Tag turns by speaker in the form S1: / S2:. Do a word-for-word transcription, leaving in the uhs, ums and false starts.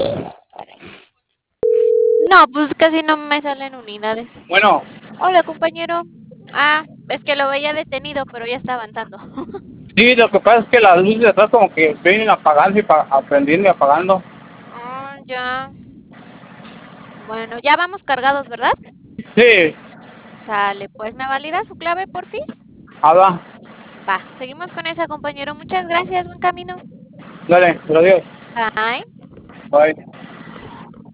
S1: No, pues casi no me salen unidades.
S2: Bueno,
S1: Hola, compañero. Ah, es que lo veía detenido, pero ya está avanzando.
S2: sí, lo que pasa es que las luces de atrás como que vienen apagando y pa- aprendiendo y apagando.
S1: Ah, ya. Bueno, ya vamos cargados, ¿verdad?
S2: Sí,
S1: Sale, pues me valida su clave, porfis.
S2: habla,
S1: Va, seguimos con esa, compañero. Muchas gracias, buen camino.
S2: dale, adiós,
S1: Bye.
S2: bye.